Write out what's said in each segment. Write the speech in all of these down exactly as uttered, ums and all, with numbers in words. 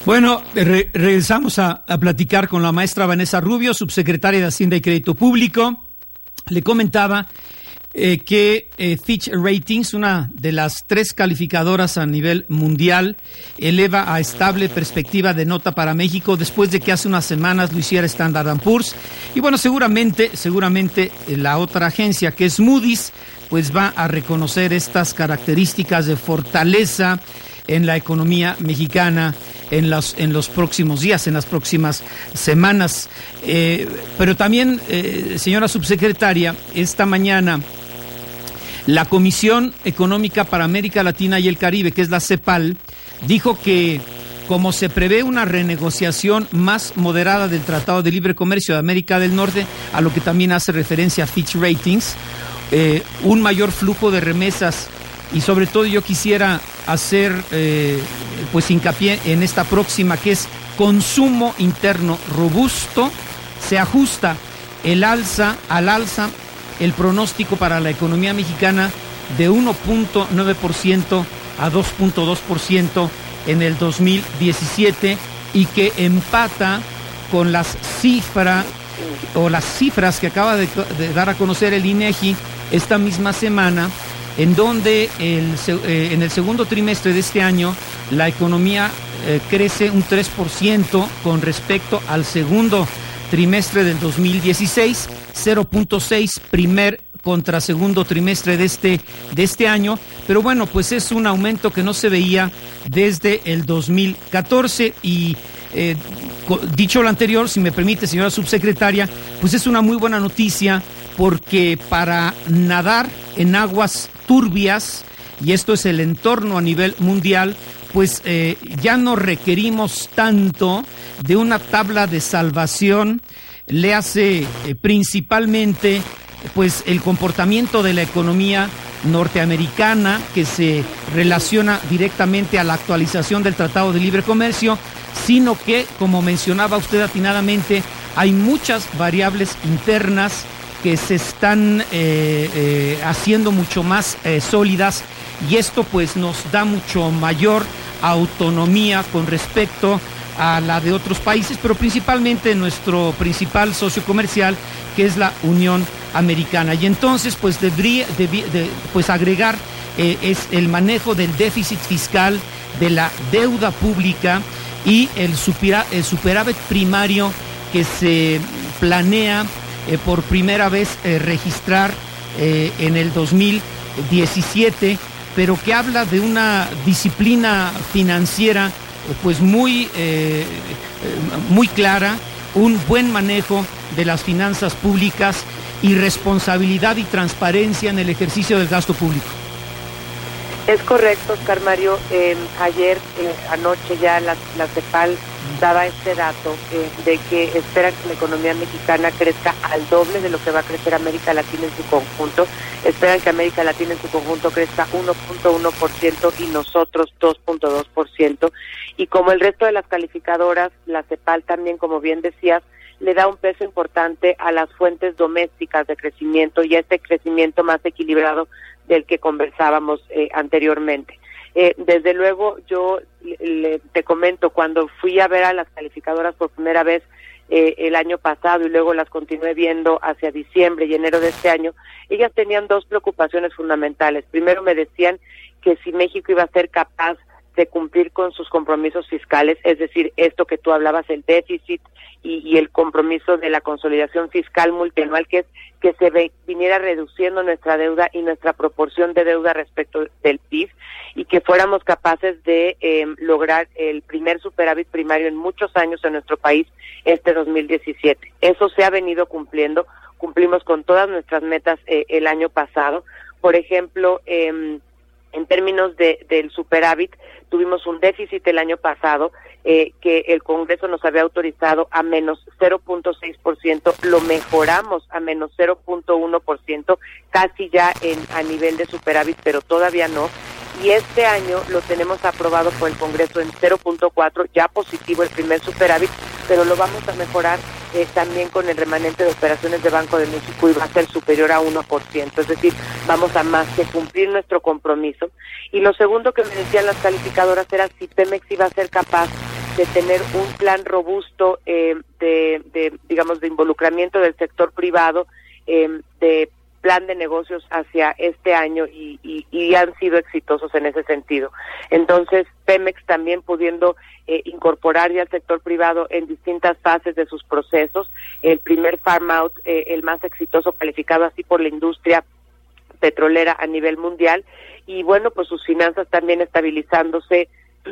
Bueno, re- regresamos a, a platicar con la maestra Vanessa Rubio, subsecretaria de Hacienda y Crédito Público. Le comentaba eh, que eh, Fitch Ratings, una de las tres calificadoras a nivel mundial, eleva a estable perspectiva de nota para México después de que hace unas semanas lo hiciera Standard and Poor's. Y bueno, seguramente, seguramente eh, la otra agencia, que es Moody's, pues va a reconocer estas características de fortaleza en la economía mexicana en los en los próximos días, en las próximas semanas. Eh, pero también, eh, señora subsecretaria, esta mañana la Comisión Económica para América Latina y el Caribe, que es la CEPAL, dijo que como se prevé una renegociación más moderada del Tratado de Libre Comercio de América del Norte, a lo que también hace referencia a Fitch Ratings, eh, un mayor flujo de remesas. Y sobre todo yo quisiera hacer eh, pues hincapié en esta próxima, que es consumo interno robusto. Se ajusta el alza al alza el pronóstico para la economía mexicana de uno punto nueve por ciento a dos punto dos por ciento en el dos mil diecisiete, y que empata con las cifras o las cifras que acaba de, de dar a conocer el INEGI esta misma semana, en donde el, eh, en el segundo trimestre de este año la economía eh, crece un tres por ciento con respecto al segundo trimestre del dos mil dieciséis, cero punto seis primer contra segundo trimestre de este, de este año, pero bueno, pues es un aumento que no se veía desde el dos mil catorce y eh, dicho lo anterior, si me permite, señora subsecretaria, pues es una muy buena noticia, porque para nadar en aguas turbias, y esto es el entorno a nivel mundial, pues eh, ya no requerimos tanto de una tabla de salvación. Le hace eh, principalmente pues el comportamiento de la economía norteamericana, que se relaciona directamente a la actualización del Tratado de Libre Comercio, sino que, como mencionaba usted atinadamente, hay muchas variables internas que se están eh, eh, haciendo mucho más eh, sólidas, y esto pues nos da mucho mayor autonomía con respecto a la de otros países, pero principalmente nuestro principal socio comercial, que es la Unión Americana. Y entonces pues debería debí, de, pues agregar eh, es el manejo del déficit fiscal, de la deuda pública y el, supera, el superávit primario que se planea Eh, por primera vez eh, registrar eh, en el dos mil diecisiete, pero que habla de una disciplina financiera eh, pues muy, eh, muy clara, un buen manejo de las finanzas públicas y responsabilidad y transparencia en el ejercicio del gasto público. Es correcto, Oscar Mario. Eh, ayer, eh, anoche ya la, la CEPAL daba este dato eh, de que esperan que la economía mexicana crezca al doble de lo que va a crecer América Latina en su conjunto. Esperan que América Latina en su conjunto crezca uno punto uno por ciento y nosotros dos punto dos por ciento. Y como el resto de las calificadoras, la CEPAL también, como bien decías, le da un peso importante a las fuentes domésticas de crecimiento y a este crecimiento más equilibrado del que conversábamos eh, anteriormente. Eh, desde luego, yo le, te comento, cuando fui a ver a las calificadoras por primera vez eh, el año pasado y luego las continué viendo hacia diciembre y enero de este año, ellas tenían dos preocupaciones fundamentales. Primero, me decían que si México iba a ser capaz de cumplir con sus compromisos fiscales, es decir, esto que tú hablabas, el déficit y, y el compromiso de la consolidación fiscal multianual, que es que se ve, viniera reduciendo nuestra deuda y nuestra proporción de deuda respecto del P I B, y que fuéramos capaces de eh, lograr el primer superávit primario en muchos años en nuestro país este dos mil diecisiete. Eso se ha venido cumpliendo, cumplimos con todas nuestras metas eh, el año pasado. Por ejemplo, eh, en términos de del superávit, tuvimos un déficit el año pasado eh, que el Congreso nos había autorizado a menos cero punto seis por ciento, lo mejoramos a menos cero punto uno por ciento, casi ya en a nivel de superávit, pero todavía no. Y este año lo tenemos aprobado por el Congreso en cero punto cuatro, ya positivo el primer superávit, pero lo vamos a mejorar eh, también con el remanente de operaciones de Banco de México y va a ser superior a uno por ciento, es decir, vamos a más que cumplir nuestro compromiso. Y lo segundo que me decían las calificadoras era si Pemex iba a ser capaz de tener un plan robusto eh, de, de, digamos, de involucramiento del sector privado, eh, de plan de negocios hacia este año y, y, y han sido exitosos en ese sentido. Entonces, Pemex también pudiendo eh, incorporar ya al sector privado en distintas fases de sus procesos, el primer farm out, eh, el más exitoso calificado así por la industria petrolera a nivel mundial, y bueno, pues sus finanzas también estabilizándose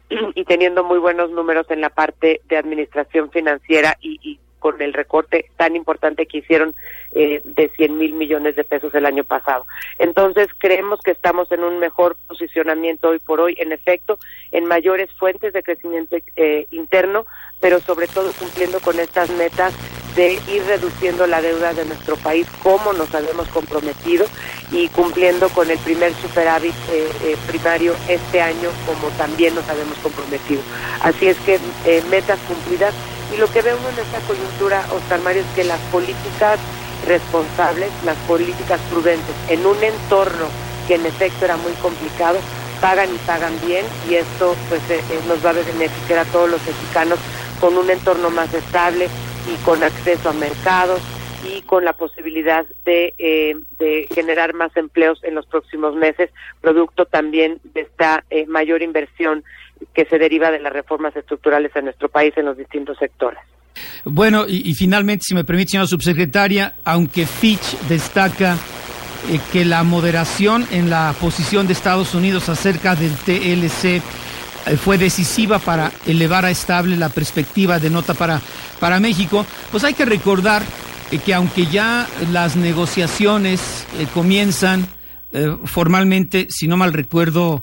y teniendo muy buenos números en la parte de administración financiera y, y con el recorte tan importante que hicieron eh, de cien mil millones de pesos el año pasado. Entonces, creemos que estamos en un mejor posicionamiento hoy por hoy, en efecto, en mayores fuentes de crecimiento eh, interno, pero sobre todo cumpliendo con estas metas de ir reduciendo la deuda de nuestro país como nos habíamos comprometido y cumpliendo con el primer superávit eh, eh, primario este año como también nos habíamos comprometido. Así es que eh, metas cumplidas. Y lo que ve uno en esta coyuntura, Oscar Mario, es que las políticas responsables, las políticas prudentes, en un entorno que en efecto era muy complicado, pagan y pagan bien, y esto pues eh, nos va a beneficiar a todos los mexicanos con un entorno más estable y con acceso a mercados y con la posibilidad de, eh, de generar más empleos en los próximos meses, producto también de esta eh, mayor inversión que se deriva de las reformas estructurales en nuestro país en los distintos sectores. Bueno, y, y finalmente, si me permite, señora subsecretaria, aunque Fitch destaca eh, que la moderación en la posición de Estados Unidos acerca del T L C eh, fue decisiva para elevar a estable la perspectiva de nota para, para México, pues hay que recordar eh, que aunque ya las negociaciones eh, comienzan eh, formalmente, si no mal recuerdo,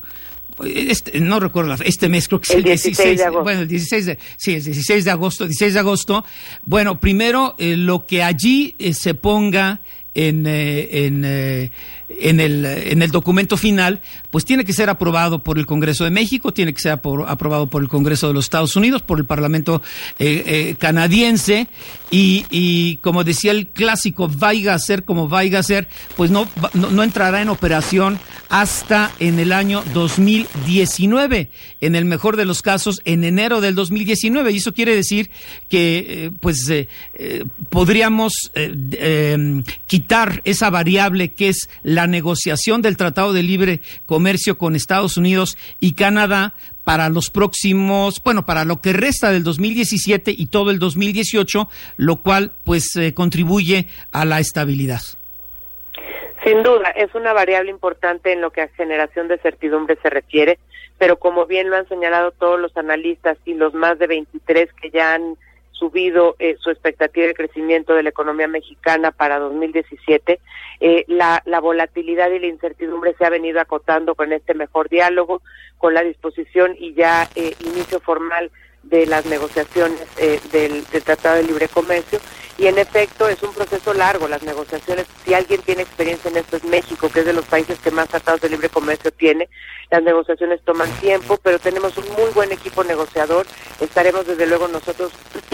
Este, no recuerdo, este mes creo que es el, el dieciséis de agosto. Bueno, el dieciséis de, sí, el dieciséis de agosto, dieciséis de agosto. Bueno, primero, eh, lo que allí eh, se ponga en, eh, en, eh, en el, en el documento final, pues tiene que ser aprobado por el Congreso de México, tiene que ser por, aprobado por el Congreso de los Estados Unidos, por el Parlamento eh, eh, canadiense, y, y como decía el clásico, vaya a ser como vaya a ser, pues no, no, no entrará en operación hasta en el año dos mil diecinueve, en el mejor de los casos en enero del dos mil diecinueve, y eso quiere decir que eh, pues eh, eh, podríamos eh, eh, quitar esa variable que es la negociación del Tratado de Libre Comercio con Estados Unidos y Canadá para los próximos, bueno, para lo que resta del dos mil diecisiete y todo el dos mil dieciocho, lo cual pues eh, contribuye a la estabilidad. Sin duda, es una variable importante en lo que a generación de certidumbre se refiere, pero como bien lo han señalado todos los analistas y los más de veintitrés que ya han subido eh, su expectativa de crecimiento de la economía mexicana para dos mil diecisiete, eh, la, la volatilidad y la incertidumbre se ha venido acotando con este mejor diálogo, con la disposición y ya eh, inicio formal de las negociaciones eh, del, del Tratado de Libre Comercio, y en efecto es un proceso largo, las negociaciones, si alguien tiene experiencia en esto es México, que es de los países que más tratados de libre comercio tiene. Las negociaciones toman tiempo, pero tenemos un muy buen equipo negociador, estaremos desde luego nosotros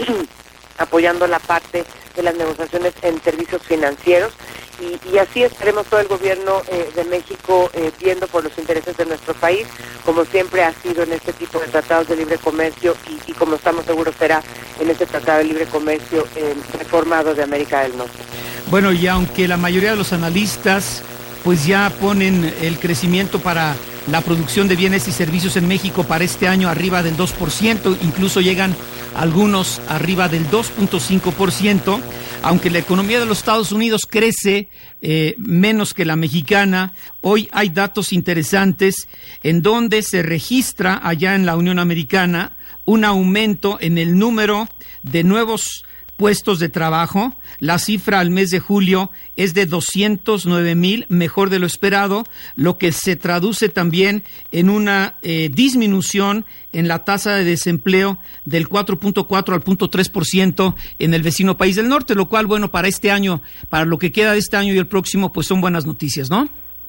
apoyando la parte de las negociaciones en servicios financieros, y, y así estaremos todo el gobierno eh, de México eh, viendo por los intereses de nuestro país, como siempre ha sido en este tipo de tratados de libre comercio y, y como estamos seguros será en este tratado de libre comercio eh, reformado de América del Norte. Bueno, y aunque la mayoría de los analistas pues ya ponen el crecimiento para la producción de bienes y servicios en México para este año arriba del dos por ciento, incluso llegan algunos arriba del dos punto cinco por ciento, aunque la economía de los Estados Unidos crece eh, menos que la mexicana, hoy hay datos interesantes en donde se registra allá en la Unión Americana un aumento en el número de nuevos puestos de trabajo. La cifra al mes de julio es de doscientos nueve mil, mejor de lo esperado, lo que se traduce también en una eh, disminución en la tasa de desempleo del cuatro punto cuatro al punto tres por ciento en el vecino país del norte, lo cual, bueno, para este año, para lo que queda de este año y el próximo, pues son buenas noticias, ¿no?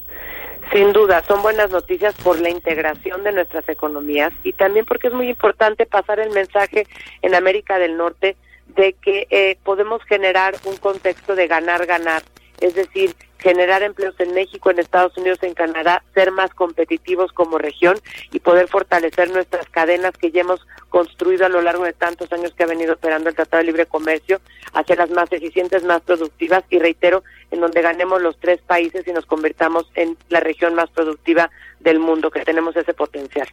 Sin duda, son buenas noticias por la integración de nuestras economías y también porque es muy importante pasar el mensaje en América del Norte de que eh, podemos generar un contexto de ganar-ganar, es decir, generar empleos en México, en Estados Unidos, en Canadá, ser más competitivos como región y poder fortalecer nuestras cadenas que ya hemos construido a lo largo de tantos años que ha venido operando el Tratado de Libre Comercio, hacerlas más eficientes, más productivas y reitero, en donde ganemos los tres países y nos convirtamos en la región más productiva del mundo, que tenemos ese potencial.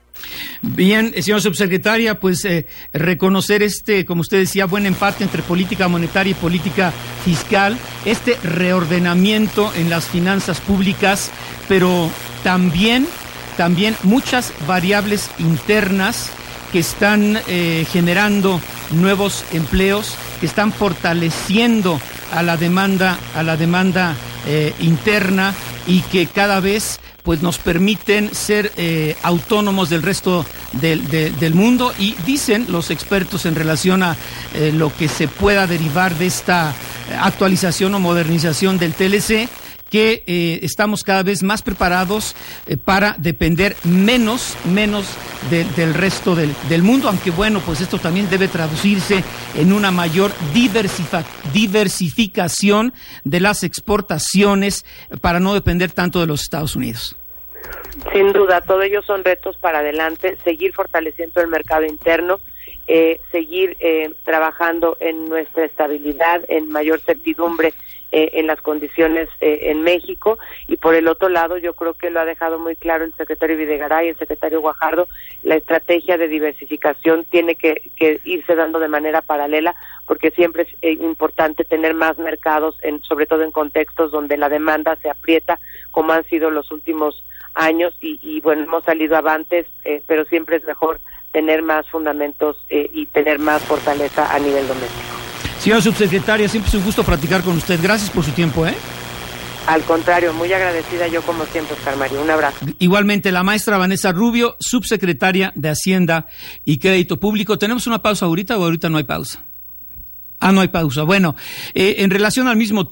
Bien, señora subsecretaria, pues eh, reconocer este, como usted decía, buen empate entre política monetaria y política fiscal, este reordenamiento en las finanzas públicas, pero también, también muchas variables internas que están eh, generando nuevos empleos, que están fortaleciendo a la demanda, a la demanda eh, interna y que cada vez pues nos permiten ser eh, autónomos del resto del, de, del mundo, y dicen los expertos en relación a eh, lo que se pueda derivar de esta actualización o modernización del T L C, que eh, estamos cada vez más preparados eh, para depender menos, menos de, del resto del, del mundo, aunque bueno, pues esto también debe traducirse en una mayor diversifa, diversificación de las exportaciones para no depender tanto de los Estados Unidos. Sin duda, todo ello son retos para adelante, seguir fortaleciendo el mercado interno, eh, seguir eh, trabajando en nuestra estabilidad, en mayor certidumbre eh, en las condiciones eh, en México, y por el otro lado yo creo que lo ha dejado muy claro el secretario Videgaray y el secretario Guajardo, la estrategia de diversificación tiene que, que irse dando de manera paralela, porque siempre es eh, importante tener más mercados, en, sobre todo en contextos donde la demanda se aprieta, como han sido los últimos años, y, y bueno, hemos salido avantes, eh, pero siempre es mejor tener más fundamentos eh, y tener más fortaleza a nivel doméstico. Señora subsecretaria, siempre es un gusto platicar con usted. Gracias por su tiempo, ¿eh? Al contrario, muy agradecida yo como siempre, Oscar Mario. Un abrazo. Igualmente, la maestra Vanessa Rubio, subsecretaria de Hacienda y Crédito Público. ¿Tenemos una pausa ahorita o ahorita no hay pausa? Ah, no hay pausa. Bueno, eh, en relación al mismo